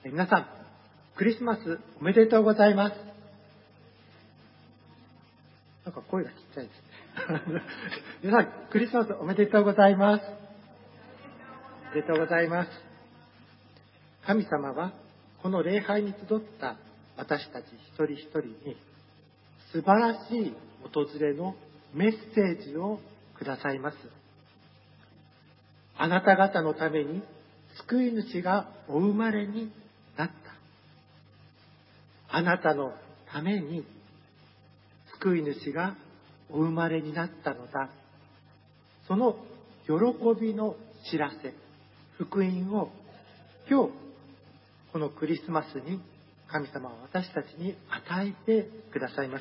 皆さん、クリスマスおめでとうございます。なんか声がちっちゃいですね。皆さん、クリスマスおめでとうございます。おめでとうございます。神様はこの礼拝に集った私たち一人一人に素晴らしい訪れのメッセージをくださいます。あなた方のために救い主がお生まれになった。あなたのために救い主がお生まれになったのだ。その喜びの知らせ、福音を今日このクリスマスに神様は私たちに与えてくださいます。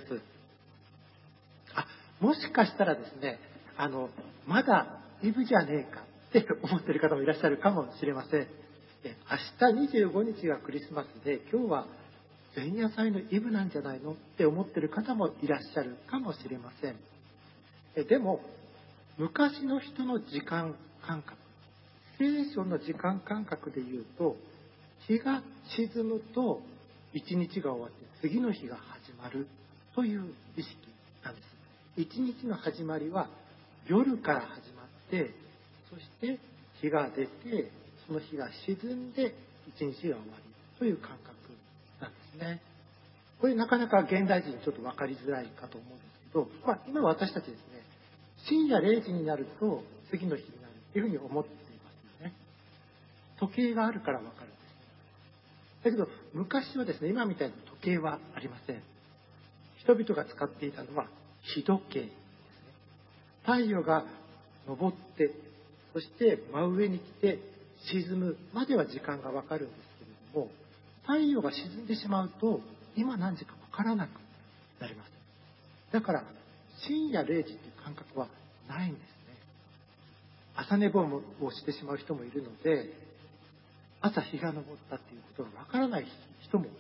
もしかしたらですね、まだイブじゃねえかって思っている方もいらっしゃるかもしれません。明日25日がクリスマスで、今日は前夜祭のイブなんじゃないのって思っている方もいらっしゃるかもしれません。でも、昔の人の時間感覚、聖書の時間感覚で言うと、日が沈むと一日が終わって次の日が始まるという意識なんです。一日の始まりは夜から始まって、そして日が出て、その日が沈んで一日が終わりという感覚なんですね。これなかなか現代人にちょっと分かりづらいかと思うんですけど、今私たちですね、深夜0時になると次の日になるというふうに思っていますよね。時計があるから分かるんです。だけど昔はですね、今みたいな時計はありません。人々が使っていたのは日時計ですね。太陽が昇って、そして真上に来て沈むまでは時間が分かるんですけれども、太陽が沈んでしまうと今何時か分からなくなります。だから深夜0時という感覚はないんですね。朝寝坊をしてしまう人もいるので、朝日が昇ったということが分からない人もいます。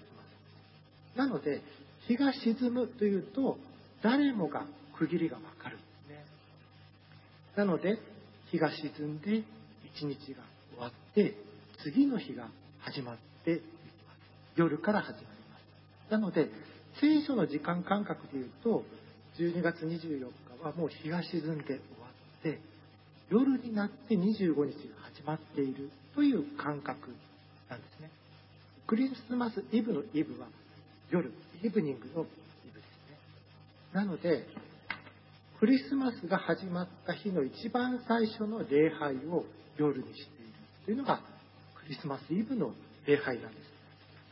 なので日が沈むというと誰もが区切りが分かるんですね。なので日が沈んで一日が終わって次の日が始まっていきます。夜から始まります。なので聖書の時間感覚でいうと12月24日はもう日が沈んで終わって、夜になって25日が始まっているという感覚なんですね。クリスマスイブのイブは夜、イブニングのイブですね。なのでクリスマスが始まった日の一番最初の礼拝を夜にしているというのがクリスマスイブの礼拝なんです。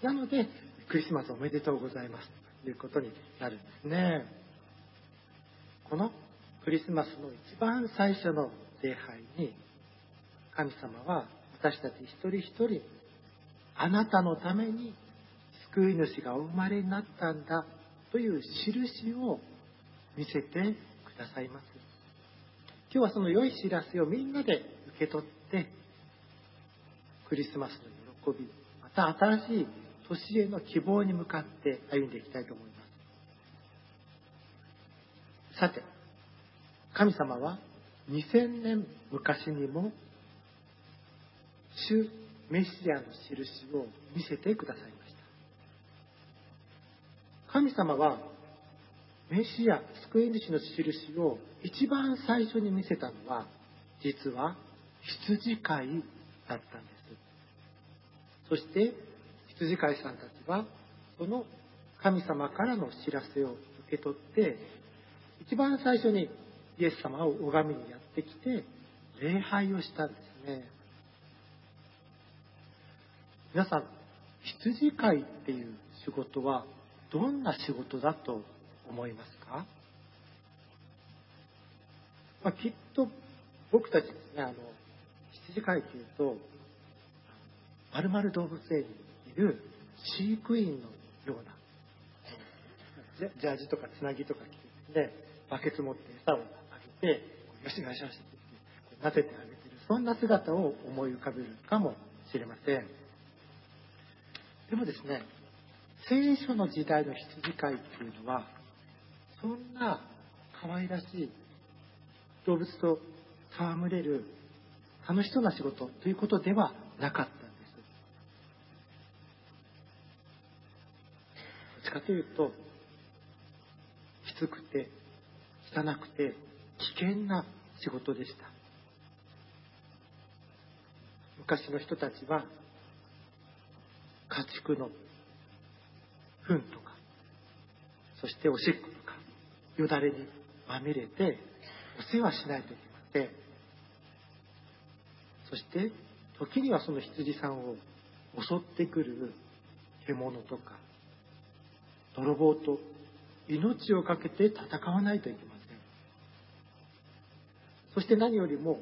なのでクリスマスおめでとうございますということになるんですね。このクリスマスの一番最初の礼拝に神様は私たち一人一人、あなたのために救い主がお生まれになったんだという印を見せてくださいます。今日はその良い知らせをみんなで受け取って、クリスマスの喜び、また新しい年への希望に向かって歩んでいきたいと思います。さて、神様は2000年昔にも主メシアの印を見せてくださいました。神様はメシア、救い主の印を一番最初に見せたのは、実は羊飼いだったんです。そして羊飼いさんたちはその神様からの知らせを受け取って、一番最初にイエス様を拝みにやってきて礼拝をしたんですね。皆さん、羊飼いっていう仕事はどんな仕事だと思いますか？きっと僕たちですね、羊飼いというと、〇〇動物園にいる飼育員のような、ジャージとかつなぎとか着てですね、バケツ持って餌をあげて、よしよしよしって言って、なでてあげてる、そんな姿を思い浮かべるかもしれません。でもですね、聖書の時代の羊飼いっていうのは、そんな可愛らしい動物と戯れる楽しそうな仕事ということではなかったんです。 ちかというと、きつくて汚くて危険な仕事でした。昔の人たちは家畜の糞とか、そしておしっことかよだれにまみれてお世話しないといけません。そして時にはその羊さんを襲ってくる獣とか泥棒と命をかけて戦わないといけません。そして何よりも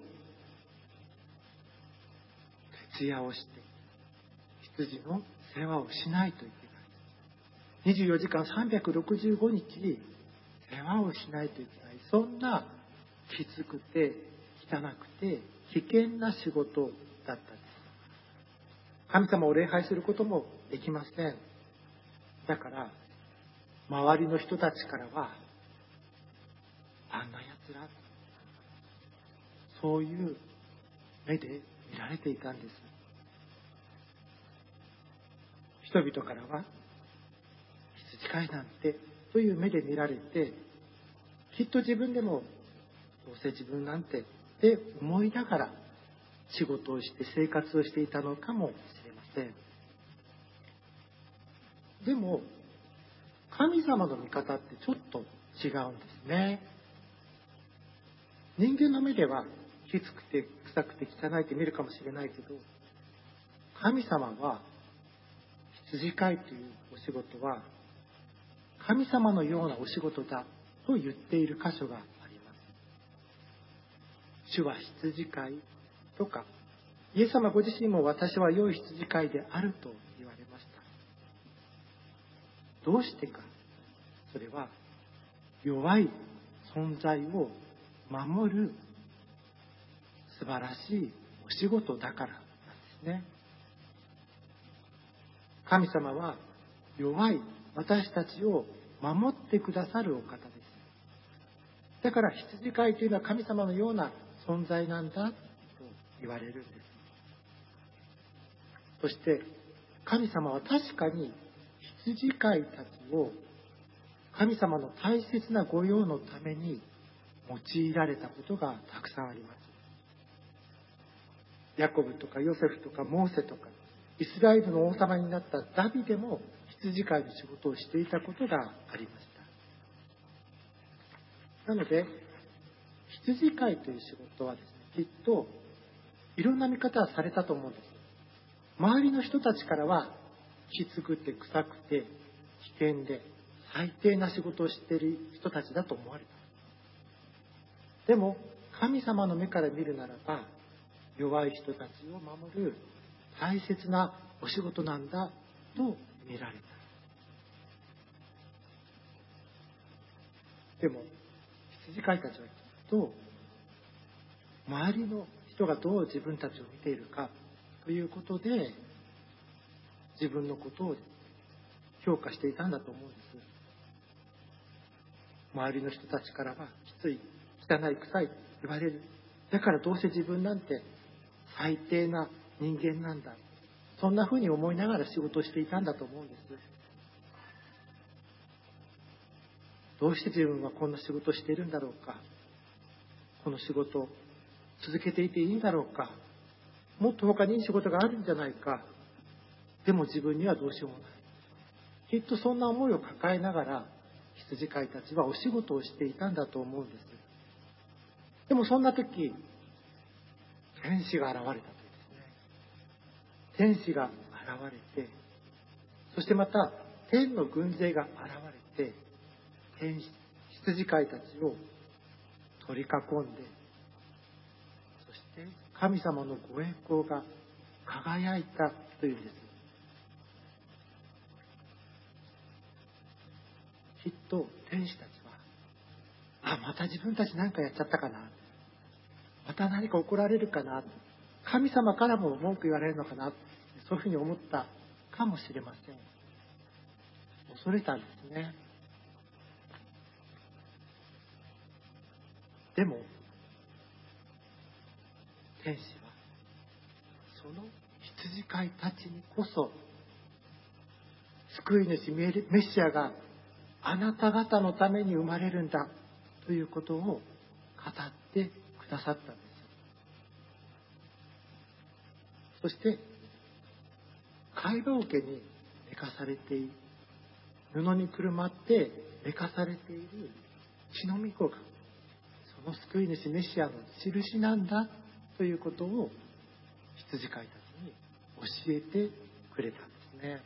徹夜をして羊の世話をしないといけない。24時間365日世話をしないといけない。そんなきつくて汚くて危険な仕事だったんです。神様を礼拝することもできません。だから周りの人たちからは、あんな奴ら、そういう目で見られていたんです。人々からは、羊飼いなんてという目で見られて、きっと自分でもどうせ自分なんてって思いながら仕事をして生活をしていたのかもしれません。でも神様の見方ってちょっと違うんですね。人間の目ではきつくて臭くて汚いって見るかもしれないけど、神様は羊飼いというお仕事は神様のようなお仕事だと言っている箇所があります。主は羊飼いとか、イエス様ご自身も私は良い羊飼いであると言われました。どうしてか。それは弱い存在を守る素晴らしいお仕事だからなんですね。神様は弱い私たちを守ってくださるお方です。だから羊飼いというのは神様のような存在なんだと言われるんです。そして神様は確かに羊飼いたちを神様の大切な御用のために用いられたことがたくさんあります。ヤコブとかヨセフとかモーセとかイスラエルの王様になったダビデも羊飼いの仕事をしていたことがありました。なので羊飼いという仕事はですね、きっといろんな見方はされたと思うんです。周りの人たちからはきつくて臭くて危険で最低な仕事をしている人たちだと思われた。でも神様の目から見るならば、弱い人たちを守る大切なお仕事なんだと見られた。でも羊飼いたちはきっと周りの人がどう自分たちを見ているかということで自分のことを評価していたんだと思うんです。周りの人たちからはきつい、汚い、臭いと言われる。だからどうせ自分なんて最低な人間なんだ。そんなふうに思いながら仕事をしていたんだと思うんです。どうして自分はこんな仕事をしているんだろうか。この仕事を続けていていいんだろうか。もっと他にいい仕事があるんじゃないか。でも自分にはどうしようもない。きっとそんな思いを抱えながら羊飼いたちはお仕事をしていたんだと思うんです。でもそんな時、天使が現れたというですね。天使が現れて、そしてまた天の軍勢が現れて、羊飼いたちを取り囲んで、そして神様のご栄光が輝いたというんです。きっと天使たちは、また自分たち何かやっちゃったかな、また何か怒られるかな、神様からも文句言われるのかな、そういうふうに思ったかもしれません。恐れたんですね。でも天使はその羊飼いたちにこそ救い主メシアがあなた方のために生まれるんだということを語ってくださったんです。そして貝羽桶に寝かされている、布にくるまって寝かされている血の御子がその救い主メシアの印なんだということを羊飼いたちに教えてくれたんですね。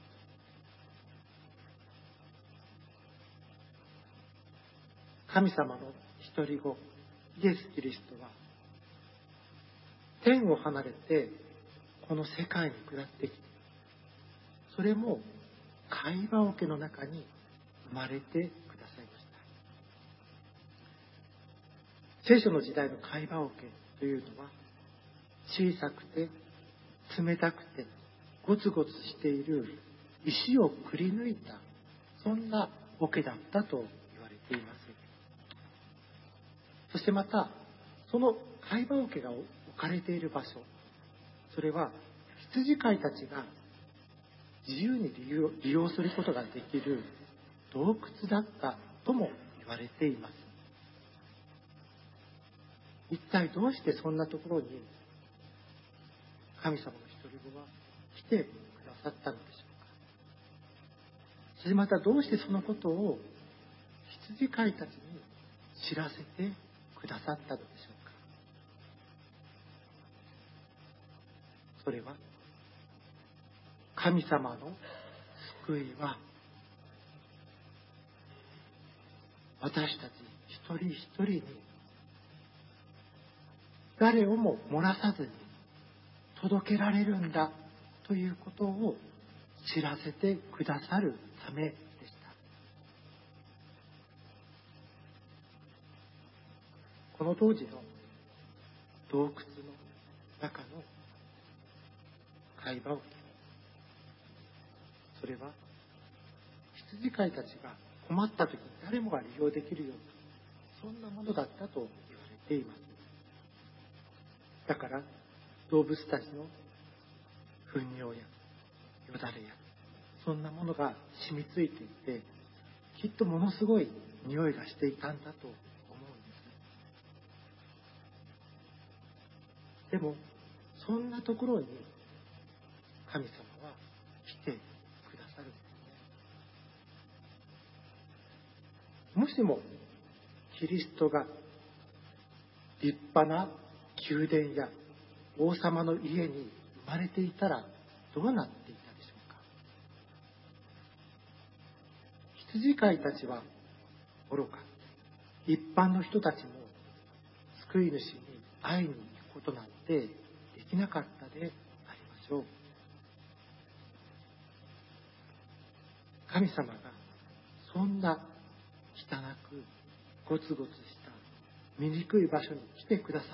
神様の独り子イエス・キリストは天を離れてこの世界に下ってきて、それも貝羽桶の中に生まれてくださいました。聖書の時代の貝羽桶というのは小さくて冷たくてゴツゴツしている石をくり抜いた、そんな桶だったと言われています。そしてまたその貝羽桶が置かれている場所、それは羊飼いたちが自由に利用することができる洞窟だったとも言われています。一体どうしてそんなところに神様の独り子は来てくださったのでしょうか。そしてまたどうしてそのことを羊飼いたちに知らせてくださったのでしょうか。それは神様の救いは私たち一人一人に誰をも漏らさずに届けられるんだということを知らせてくださるためでした。この当時の洞窟の中の貝羽桶、それは羊飼いたちが困った時に誰もが利用できるような、そんなものだったと言われています。だから動物たちの糞尿やよだれやそんなものが染みついていて、きっとものすごい匂いがしていたんだと思うんです。でもそんなところに神様は来てくださるんですね。もしもキリストが立派な宮殿や王様の家に生まれていたらどうなっていたでしょうか。羊飼いたちは愚か、一般の人たちも救い主に会いに行くことなんてできなかったでありましょう。神様がそんな汚くゴツゴツした醜い場所に来てくださった。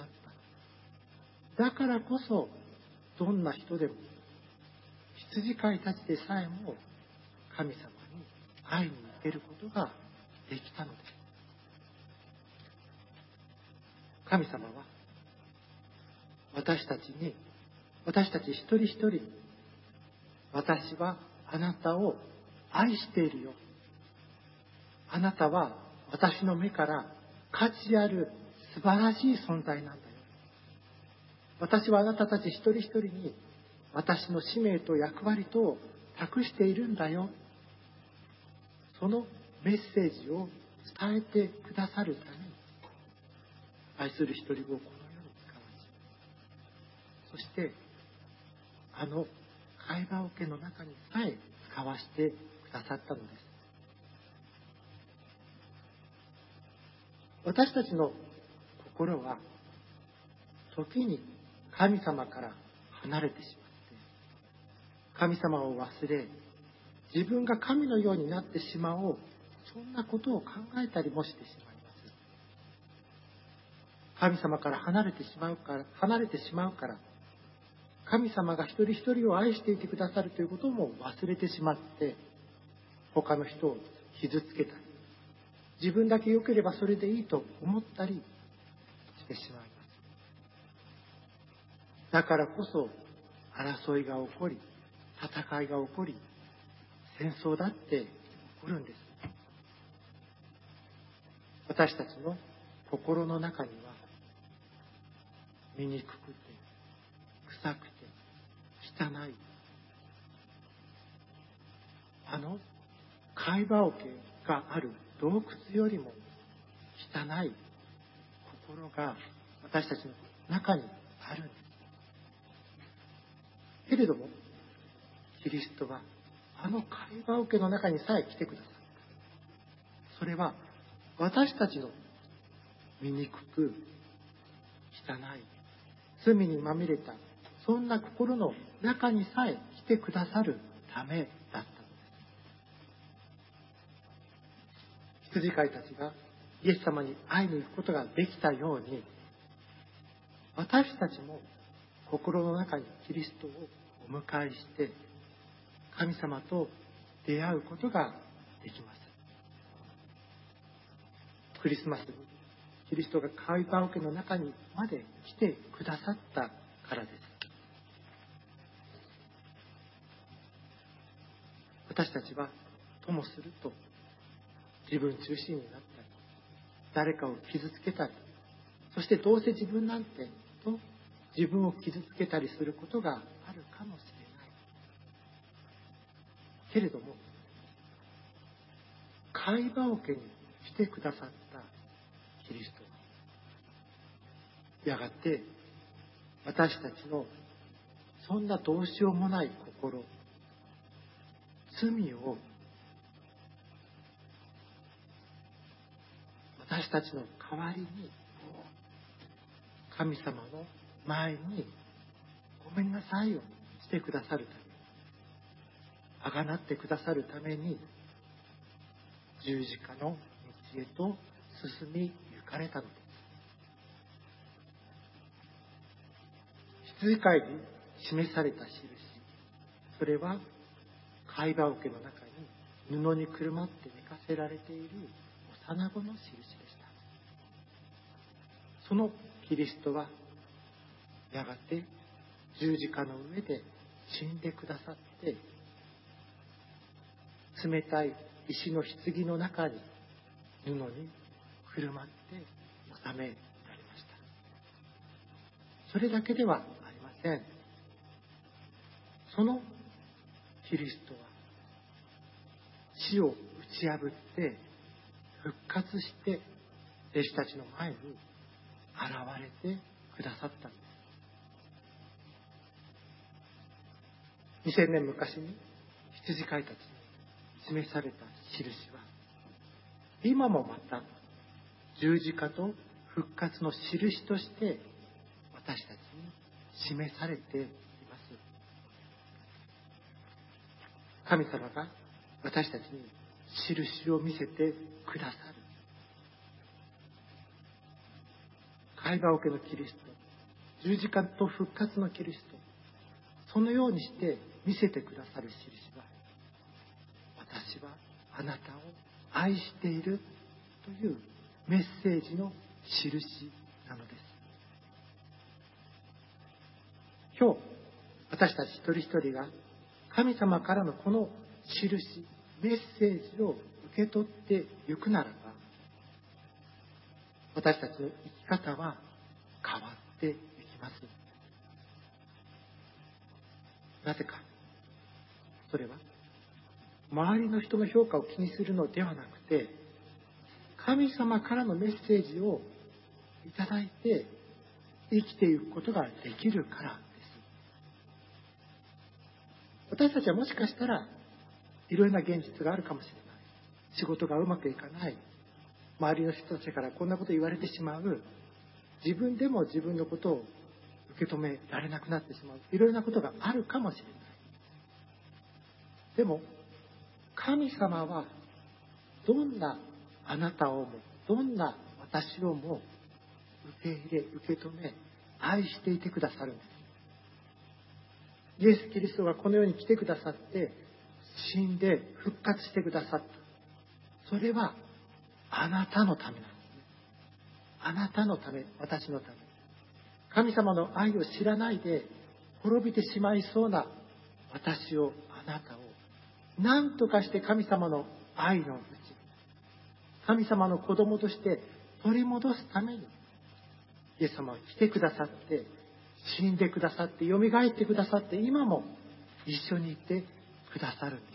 だからこそどんな人でも羊飼いたちでさえも神様に会いに行けることができたのです。神様は私たち一人一人に、私はあなたを愛しているよ、あなたは私の目から価値ある素晴らしい存在なんだよ、私はあなたたち一人一人に私の使命と役割と託しているんだよ、そのメッセージを伝えてくださるために愛する独り子をこの世に使わし、そしてあの貝羽桶の中にさえ使わしてくださったのです。私たちの心は時に神様から離れてしまって、神様を忘れ自分が神のようになってしまおう、そんなことを考えたりもしてしまいます。神様から離れてしまうから神様が一人一人を愛していてくださるということも忘れてしまって、他の人を傷つけたり、自分だけ良ければそれでいいと思ったりしてしまいます。だからこそ争いが起こり、戦いが起こり、 戦争だって起こるんです。私たちの心の中には醜くて臭くて汚い貝羽桶がある洞窟よりも汚い心が私たちの中にあるんです。けれどもキリストは貝羽桶の中にさえ来てくださった。それは私たちの醜く汚い罪にまみれたそんな心の中にさえ来てくださるためだったのです。羊飼いたちがイエス様に会いに行くことができたように、私たちも心の中にキリストをお迎えして神様と出会うことができます。クリスマスにキリストが貝羽桶の中にまで来てくださったからです。私たちはともすると自分中心になったり、誰かを傷つけたり、そしてどうせ自分なんてと自分を傷つけたりすることがあるかもしれない。けれども貝羽桶に来てくださったキリストはやがて私たちのそんなどうしようもない心、罪を私たちの代わりに神様の前にごめんなさいをしてくださるため、あがなってくださるために十字架の道へと進み行かれたのです。羊飼いに示された印、それは貝羽桶の中に布にくるまって寝かせられている幼子の印でした。そのキリストはやがて十字架の上で死んでくださって、冷たい石の棺の中に布にくるまって収められました。それだけではありません。そのキリストは死を打ち破って復活して弟子たちの前に現れてくださったんです。2000年昔に羊飼いたちに示された印は今もまた十字架と復活の印として私たちに示されています。神様が私たちに印を見せてくださる。貝羽桶のキリスト、十字架と復活のキリスト、そのようにして見せてくださる印は、私はあなたを愛しているというメッセージの印なのです。今日私たち一人一人が神様からのこの印、メッセージを受け取っていくならば、私たちの生き方は変わっていきます。なぜか、それは周りの人の評価を気にするのではなくて、神様からのメッセージをいただいて生きていくことができるからです。私たちはもしかしたらいろいろな現実があるかもしれない。仕事がうまくいかない。周りの人たちからこんなこと言われてしまう。自分でも自分のことを受け止められなくなってしまう。いろいろなことがあるかもしれない。でも神様はどんなあなたをもどんな私をも受け入れ受け止め愛していてくださるんです。イエス・キリストがこの世に来てくださって死んで復活してくださった。それはあなたのためなんですね。あなたのため、私のため。神様の愛を知らないで滅びてしまいそうな私を、あなたを何とかして神様の愛のうち、神様の子供として取り戻すために、イエス様は来てくださって、死んでくださって、よみがえってくださって、今も一緒にいてくださるんです。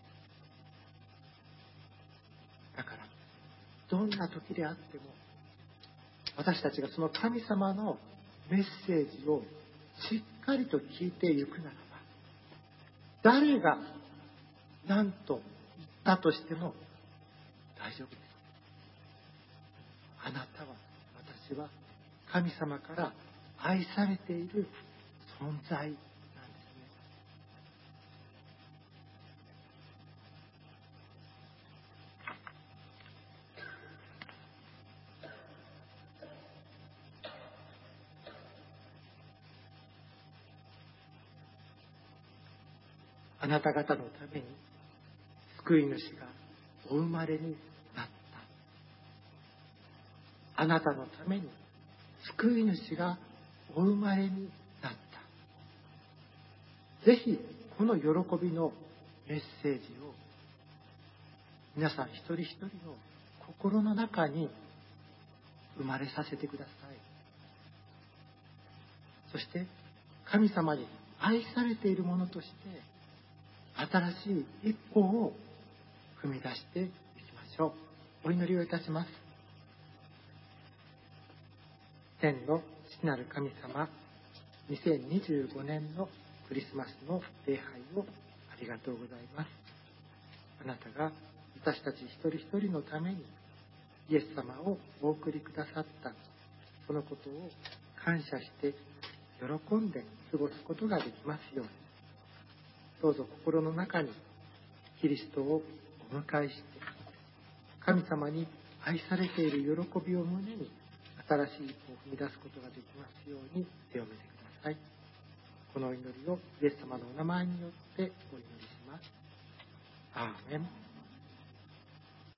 だから、どんな時であっても、私たちがその神様のメッセージをしっかりと聞いていくならば、誰が何と言ったとしても大丈夫です。あなたは、私は神様から愛されている存在なんですね。あなた方のために救い主がお生まれになった。あなたのために救い主がお生まれになった。ぜひこの喜びのメッセージを皆さん一人一人の心の中に生まれさせてください。そして神様に愛されているものとして新しい一歩を踏み出していきましょう。お祈りをいたします。天の父なる神様、2025年のクリスマスの礼拝をありがとうございます。あなたが私たち一人一人のためにイエス様をお送りくださった、そのことを感謝して喜んで過ごすことができますように。どうぞ心の中にキリストをお迎えして、神様に愛されている喜びを胸に新しい一歩を踏み出すことができますように強めてください。この祈りをイエス様のお名前によってお祈りします。アーメン。